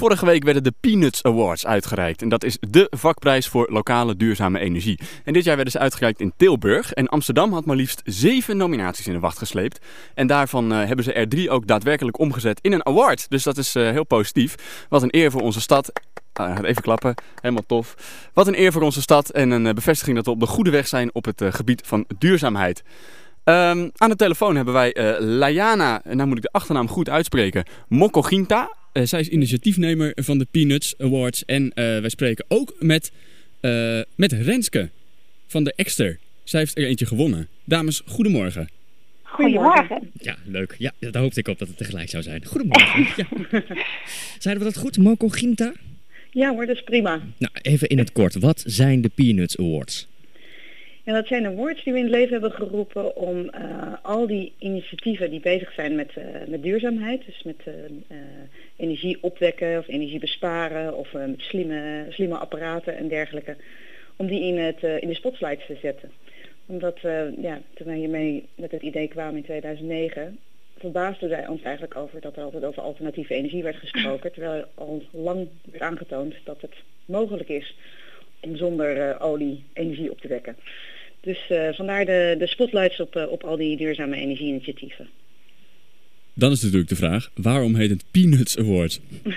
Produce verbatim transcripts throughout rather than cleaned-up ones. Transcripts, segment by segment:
Vorige week werden de Peanuts Awards uitgereikt. En dat is dé vakprijs voor lokale duurzame energie. En dit jaar werden ze uitgereikt in Tilburg. En Amsterdam had maar liefst zeven nominaties in de wacht gesleept. En daarvan uh, hebben ze er drie ook daadwerkelijk omgezet in een award. Dus dat is uh, heel positief. Wat een eer voor onze stad. Uh, even klappen, helemaal tof. Wat een eer voor onze stad en een uh, bevestiging dat we op de goede weg zijn op het uh, gebied van duurzaamheid. Um, aan de telefoon hebben wij uh, Laiana, nou moet ik de achternaam goed uitspreken, Mokoginta. Uh, zij is initiatiefnemer van de Peanuts Awards. En uh, wij spreken ook met, uh, met Renske van de Ekster. Zij heeft er eentje gewonnen. Dames, goedemorgen. Goedemorgen. Ja, leuk. Ja, daar hoopte ik op dat het tegelijk zou zijn. Goedemorgen. Ja. Zeiden we dat goed, Mokoginta? Ja hoor, dat is prima. Nou, even in het kort. Wat zijn de Peanuts Awards? Ja, dat zijn awards die we in het leven hebben geroepen om uh, al die initiatieven die bezig zijn met, uh, met duurzaamheid, dus met uh, uh, energie opwekken of energie besparen of uh, met slimme, slimme apparaten en dergelijke, om die in, het, uh, in de spotlights te zetten. Omdat uh, ja, toen wij hiermee met het idee kwamen in tweeduizend negen, verbaasden wij ons eigenlijk over dat er altijd over alternatieve energie werd gesproken, terwijl al lang werd aangetoond dat het mogelijk is om zonder uh, olie energie op te wekken. Dus uh, vandaar de, de spotlights op, uh, op al die duurzame energie-initiatieven. Dan is natuurlijk de vraag, waarom heet het Peanuts Award?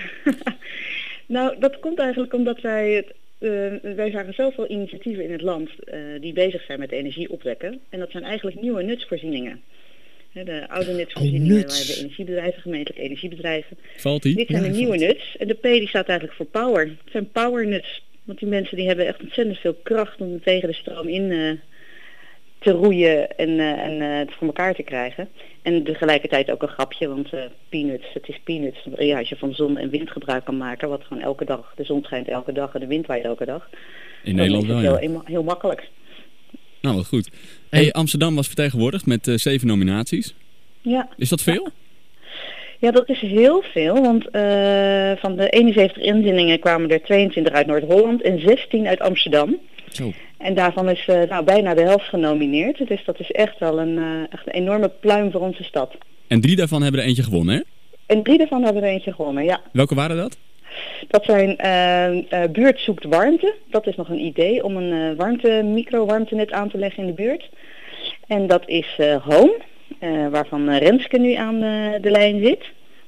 Nou, dat komt eigenlijk omdat wij... Het, uh, wij zagen zoveel initiatieven in het land uh, die bezig zijn met energie opwekken. En dat zijn eigenlijk nieuwe nutsvoorzieningen. De oude nutsvoorzieningen oh, nuts. waren de energiebedrijven, gemeentelijke energiebedrijven. Valt die? Dit zijn ja, de nieuwe valt. nuts. En de P die staat eigenlijk voor power. Het zijn power nuts. Want die mensen die hebben echt ontzettend veel kracht om tegen de stroom in uh, te roeien en, uh, en uh, het voor elkaar te krijgen. En tegelijkertijd ook een grapje, want uh, peanuts, het is peanuts. Ja, als je van zon en wind gebruik kan maken, wat gewoon elke dag, de zon schijnt elke dag en de wind waait elke dag. In Nederland wel, is ja. het heel, heel makkelijk. Nou, wat goed. Hey, Amsterdam was vertegenwoordigd met uh, zeven nominaties. Ja. Is dat veel? Ja, dat is heel veel, want uh, van de eenenzeventig inzendingen kwamen er tweeëntwintig uit Noord-Holland en zestien uit Amsterdam. Zo. En daarvan is uh, nou, bijna de helft genomineerd. Dus dat is echt wel een, uh, echt een enorme pluim voor onze stad. En drie daarvan hebben er eentje gewonnen, hè? En drie daarvan hebben er eentje gewonnen, ja. Welke waren dat? Dat zijn uh, uh, Buurt zoekt warmte. Dat is nog een idee om een uh, warmte, micro-warmtenet aan te leggen in de buurt. En dat is uh, Home. Uh, waarvan uh, Renske nu aan uh, de lijn zit.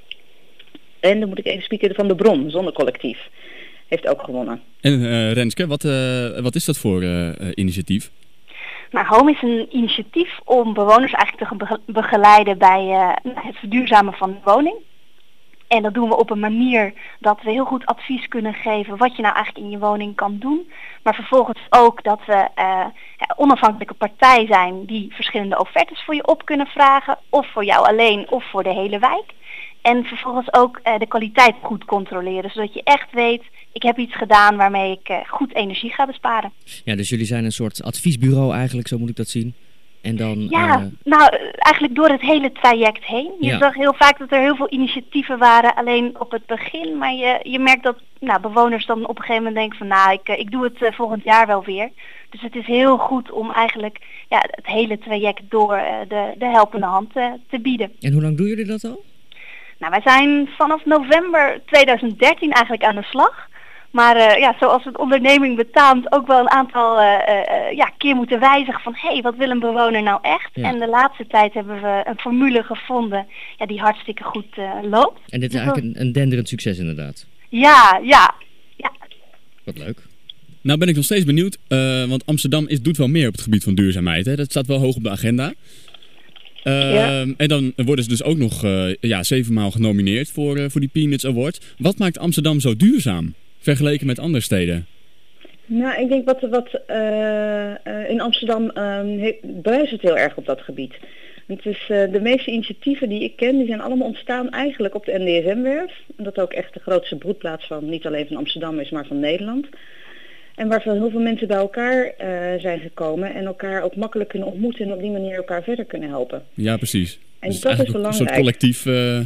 En dan moet ik even spieken van de Bron, Zonnecollectief. Heeft ook gewonnen. En uh, Renske, wat, uh, wat is dat voor uh, initiatief? Nou, Home is een initiatief om bewoners eigenlijk te be- begeleiden bij uh, het verduurzamen van de woning. En dat doen we op een manier dat we heel goed advies kunnen geven wat je nou eigenlijk in je woning kan doen. Maar vervolgens ook dat we uh, onafhankelijke partij zijn die verschillende offertes voor je op kunnen vragen. Of voor jou alleen of voor de hele wijk. En vervolgens ook uh, de kwaliteit goed controleren. Zodat je echt weet, ik heb iets gedaan waarmee ik uh, goed energie ga besparen. Ja, dus jullie zijn een soort adviesbureau eigenlijk, zo moet ik dat zien. En dan, ja, uh... nou eigenlijk door het hele traject heen. Je ja. zag heel vaak dat er heel veel initiatieven waren alleen op het begin. Maar je, je merkt dat nou, bewoners dan op een gegeven moment denken van nou, ik, ik doe het uh, volgend jaar wel weer. Dus het is heel goed om eigenlijk ja, het hele traject door uh, de, de helpende hand uh, te bieden. En hoe lang doen jullie dat al? Nou, wij zijn vanaf november tweeduizend dertien eigenlijk aan de slag. Maar uh, ja, zoals het onderneming betaamt ook wel een aantal uh, uh, ja, keer moeten wijzigen van hé, hey, wat wil een bewoner nou echt? Ja. En de laatste tijd hebben we een formule gevonden ja, die hartstikke goed uh, loopt. En dit is eigenlijk een, een denderend succes inderdaad. Ja, ja, ja. Wat leuk. Nou ben ik nog steeds benieuwd, uh, want Amsterdam is, doet wel meer op het gebied van duurzaamheid. Hè? Dat staat wel hoog op de agenda. Uh, ja. En dan worden ze dus ook nog uh, ja, zevenmaal genomineerd voor, uh, voor die Peanuts Award. Wat maakt Amsterdam zo duurzaam vergeleken met andere steden? Nou, ik denk wat, wat uh, uh, in Amsterdam uh, bruist het heel erg op dat gebied. Het is, uh, de meeste initiatieven die ik ken, die zijn allemaal ontstaan eigenlijk op de N D S M-werf. En dat ook echt de grootste broedplaats van niet alleen van Amsterdam is, maar van Nederland. En waar heel veel mensen bij elkaar uh, zijn gekomen en elkaar ook makkelijk kunnen ontmoeten en op die manier elkaar verder kunnen helpen. Ja, precies. En dus dat is belangrijk. Een soort collectief, uh,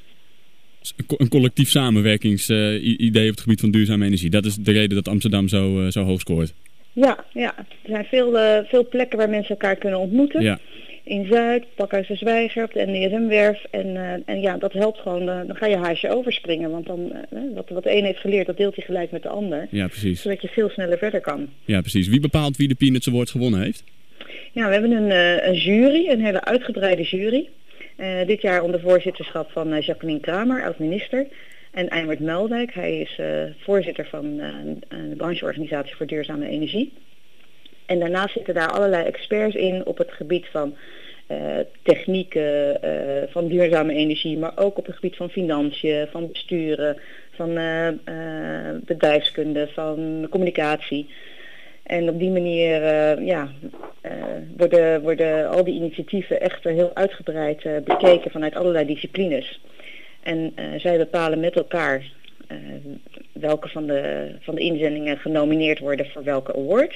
een collectief samenwerkingsidee uh, op het gebied van duurzame energie. Dat is de reden dat Amsterdam zo, uh, zo hoog scoort. Ja, ja, er zijn veel, uh, veel plekken waar mensen elkaar kunnen ontmoeten. Ja. in Zuid, Pakhuis de Zwijger, op de N D S M-werf. En, uh, en ja, dat helpt gewoon, uh, dan ga je haasje overspringen. Want dan, uh, wat, wat de een heeft geleerd, dat deelt hij gelijk met de ander. Ja, precies. Zodat je veel sneller verder kan. Ja, precies. Wie bepaalt wie de Peanuts Award gewonnen heeft? Ja, we hebben een, uh, een jury, een hele uitgebreide jury. Uh, dit jaar onder voorzitterschap van uh, Jacqueline Kramer, oud-minister. En Eimert Meldijk, hij is uh, voorzitter van uh, de brancheorganisatie voor duurzame energie. En daarnaast zitten daar allerlei experts in op het gebied van uh, technieken, uh, van duurzame energie, maar ook op het gebied van financiën, van besturen, van uh, uh, bedrijfskunde, van communicatie. En op die manier uh, ja, uh, worden, worden al die initiatieven echt heel uitgebreid uh, bekeken vanuit allerlei disciplines. En uh, zij bepalen met elkaar uh, welke van de, van de inzendingen genomineerd worden voor welke award.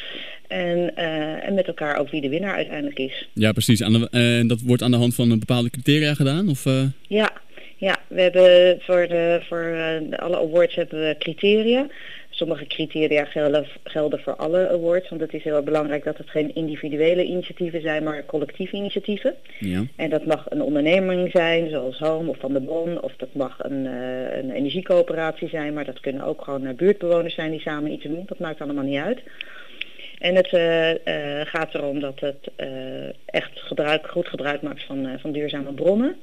En, uh, en met elkaar ook wie de winnaar uiteindelijk is. Ja, precies. Aan de, uh, dat wordt aan de hand van een bepaalde criteria gedaan? Of, uh... Ja, ja, we hebben voor, de, voor uh, alle awards hebben we criteria. Sommige criteria gelden, gelden voor alle awards, want het is heel belangrijk dat het geen individuele initiatieven zijn, maar collectieve initiatieven. Ja. En dat mag een onderneming zijn, zoals Home of Van de Bon, of dat mag een, uh, een energiecoöperatie zijn, maar dat kunnen ook gewoon uh, buurtbewoners zijn die samen iets doen. Dat maakt allemaal niet uit. En het uh, uh, gaat erom dat het uh, echt gebruik, goed gebruik maakt van, uh, van duurzame bronnen.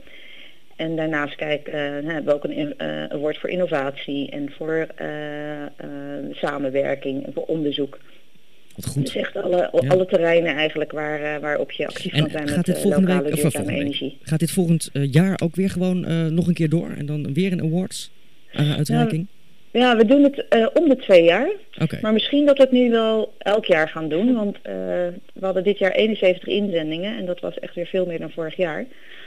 En daarnaast kijk, uh, hebben we ook een uh, award voor innovatie en voor uh, uh, samenwerking en voor onderzoek. Wat goed. Dus echt alle, Ja. alle terreinen eigenlijk waar, uh, waarop je actief kan En zijn gaat met dit uh, volgende lokale week, of duurzame volgende week, energie. gaat dit volgend uh, jaar ook weer gewoon uh, nog een keer door? En dan weer een awards uh, uitreiking? Ja, we doen het uh, om de twee jaar. Oké. Okay. Maar misschien dat we het nu wel elk jaar gaan doen. Want uh, we hadden dit jaar eenenzeventig inzendingen en dat was echt weer veel meer dan vorig jaar.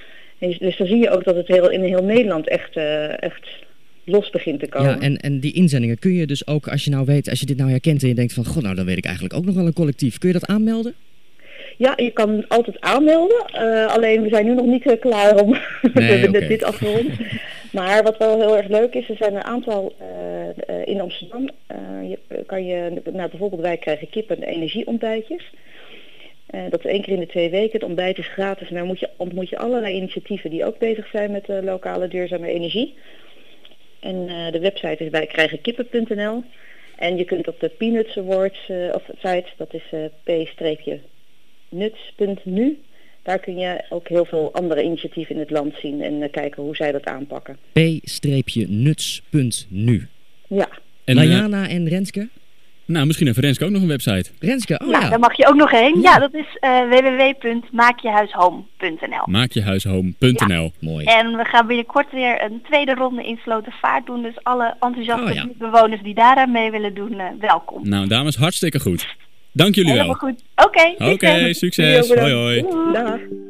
En dus dan zie je ook dat het heel, in heel Nederland echt, uh, echt los begint te komen. Ja, en, en die inzendingen kun je dus ook, als je nou weet, als je dit nou herkent en je denkt van, god, nou dan weet ik eigenlijk ook nog wel een collectief. Kun je dat aanmelden? Ja, je kan altijd aanmelden. Uh, alleen we zijn nu nog niet uh, klaar om nee, okay. dit afgerond. Maar wat wel heel erg leuk is, er zijn een aantal uh, uh, in Amsterdam. Uh, je, kan je, nou bijvoorbeeld wij krijgen kippen en energieontbijtjes. Uh, dat is één keer in de twee weken. Het ontbijt is gratis en daar moet je, ontmoet je allerlei initiatieven die ook bezig zijn met uh, lokale duurzame energie. En uh, de website is wij krijgen kippen punt n l. En je kunt op de Peanuts Awards uh, of site, dat is uh, p nuts punt n u. Daar kun je ook heel veel andere initiatieven in het land zien en uh, kijken hoe zij dat aanpakken. p nuts punt n u. Ja. En, Diana uh, en Renske? Nou, misschien heeft Renske ook nog een website. Renske, oh nou, ja. daar mag je ook nog heen. Ja. Ja, dat is uh, w w w punt maakjehuishome punt n l. maakjehuishome punt n l. Ja. Mooi. En we gaan binnenkort weer een tweede ronde in Slotervaart doen. Dus alle enthousiaste Oh, ja. bewoners die daaraan mee willen doen, uh, welkom. Nou, dames, hartstikke goed. Dank jullie wel. Helemaal goed. Oké. Oké, okay, succes. Hoi hoi. Dag.